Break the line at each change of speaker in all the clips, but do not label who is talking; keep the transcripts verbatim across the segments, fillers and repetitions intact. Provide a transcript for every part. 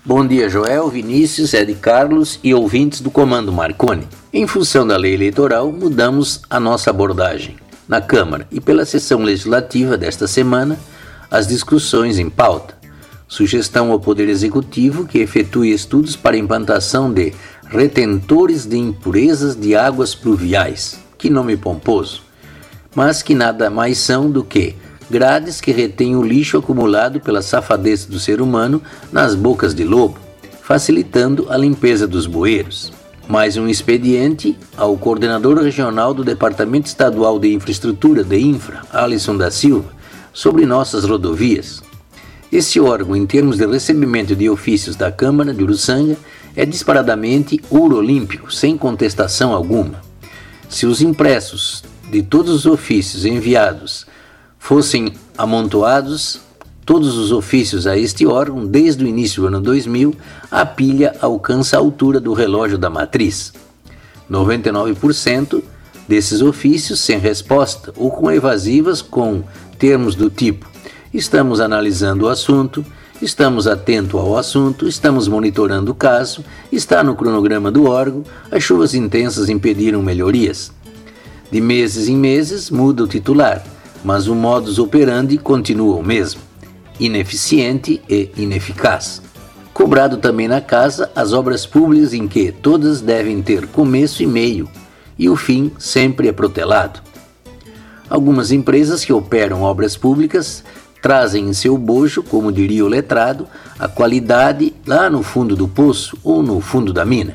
Bom dia, Joel, Vinícius, Ed Carlos e ouvintes do Comando Marconi. Em função da lei eleitoral, mudamos a nossa abordagem. Na Câmara e pela sessão legislativa desta semana, as discussões em pauta. Sugestão ao Poder Executivo que efetue estudos para a implantação de retentores de impurezas de águas pluviais. Que nome pomposo! Mas que nada mais são do que grades que retêm o lixo acumulado pela safadeza do ser humano nas bocas de lobo, facilitando a limpeza dos bueiros. Mais um expediente ao coordenador regional do Departamento Estadual de Infraestrutura, de Infra, Alisson da Silva, sobre nossas rodovias. Esse órgão, em termos de recebimento de ofícios da Câmara de Uruçanga, é disparadamente ouro olímpico, sem contestação alguma. Se os impressos de todos os ofícios enviados fossem amontoados, todos os ofícios a este órgão, desde o início do ano dois mil, a pilha alcança a altura do relógio da matriz. noventa e nove por cento desses ofícios sem resposta ou com evasivas com termos do tipo: estamos analisando o assunto, estamos atentos ao assunto, estamos monitorando o caso, está no cronograma do órgão, as chuvas intensas impediram melhorias. De meses em meses muda o titular, mas o modus operandi continua o mesmo, ineficiente e ineficaz. Cobrado também na casa as obras públicas em que todas devem ter começo e meio, e o fim sempre é protelado. Algumas empresas que operam obras públicas trazem em seu bojo, como diria o letrado, a qualidade lá no fundo do poço ou no fundo da mina.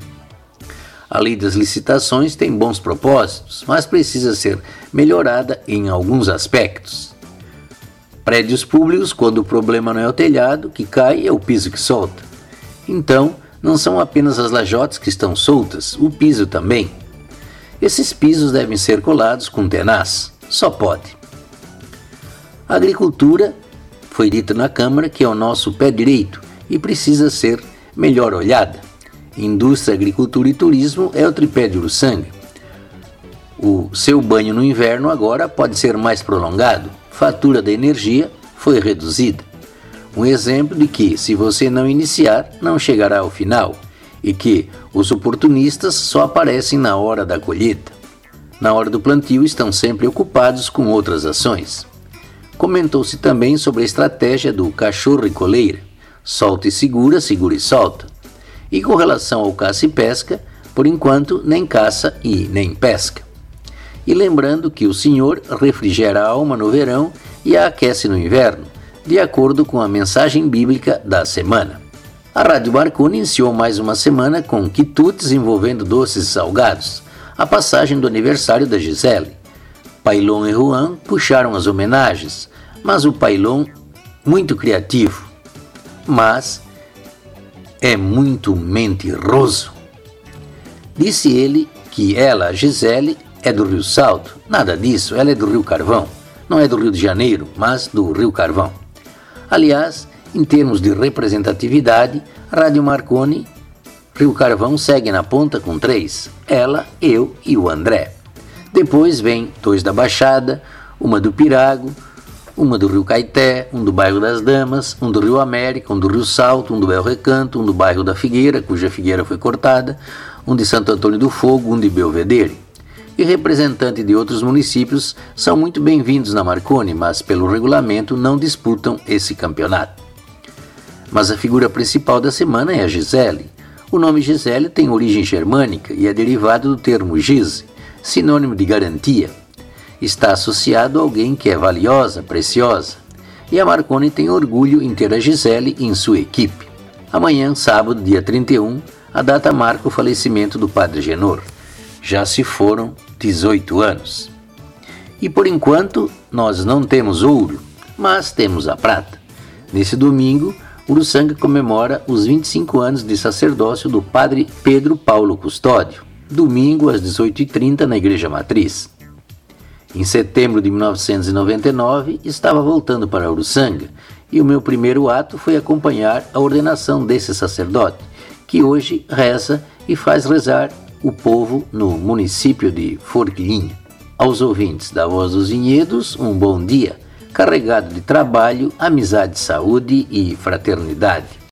A lei das licitações tem bons propósitos, mas precisa ser melhorada em alguns aspectos. Prédios públicos, quando o problema não é o telhado que cai, é o piso que solta. Então, não são apenas as lajotas que estão soltas, o piso também. Esses pisos devem ser colados com tenaz, só pode. A agricultura, foi dito na Câmara, que é o nosso pé direito e precisa ser melhor olhada. Indústria, agricultura e turismo é o tripé de Uruçanga. O seu banho no inverno agora pode ser mais prolongado. Fatura da energia foi reduzida. Um exemplo de que, se você não iniciar, não chegará ao final, e que os oportunistas só aparecem na hora da colheita. Na hora do plantio estão sempre ocupados com outras ações. Comentou-se também sobre a estratégia do cachorro e coleira, solta e segura, segura e solta. E com relação ao caça e pesca, por enquanto nem caça e nem pesca. E lembrando que o Senhor refrigera a alma no verão e a aquece no inverno, de acordo com a mensagem bíblica da semana. A Rádio Marconi iniciou mais uma semana com quitutes envolvendo doces e salgados, a passagem do aniversário da Gisele. Pailon e Juan puxaram as homenagens, mas o Pailon, muito criativo, mas é muito mentiroso. Disse ele que ela, a Gisele, é do Rio Salto. Nada disso, ela é do Rio Carvão. Não é do Rio de Janeiro, mas do Rio Carvão. Aliás, em termos de representatividade, a Rádio Marconi, Rio Carvão segue na ponta com três. Ela, eu e o André. Depois vem dois da Baixada, uma do Pirago, uma do Rio Caeté, um do bairro das Damas, um do Rio América, um do Rio Salto, um do Bel Recanto, um do bairro da Figueira, cuja figueira foi cortada, um de Santo Antônio do Fogo, um de Belvedere. E representantes de outros municípios são muito bem-vindos na Marconi, mas pelo regulamento não disputam esse campeonato. Mas a figura principal da semana é a Gisele. O nome Gisele tem origem germânica e é derivado do termo gise, sinônimo de garantia. Está associado a alguém que é valiosa, preciosa. E a Marconi tem orgulho em ter a Gisele em sua equipe. Amanhã, sábado, dia trinta e um, a data marca o falecimento do padre Genor. Já se foram dezoito anos. E por enquanto, nós não temos ouro, mas temos a prata. Nesse domingo, Uruçanga comemora os vinte e cinco anos de sacerdócio do padre Pedro Paulo Custódio. Domingo, às dezoito e trinta, na Igreja Matriz. Em setembro de mil novecentos e noventa e nove, estava voltando para Uruçanga e o meu primeiro ato foi acompanhar a ordenação desse sacerdote, que hoje reza e faz rezar o povo no município de Forquilhinha. Aos ouvintes da Voz dos Vinhedos, um bom dia, carregado de trabalho, amizade, saúde e fraternidade.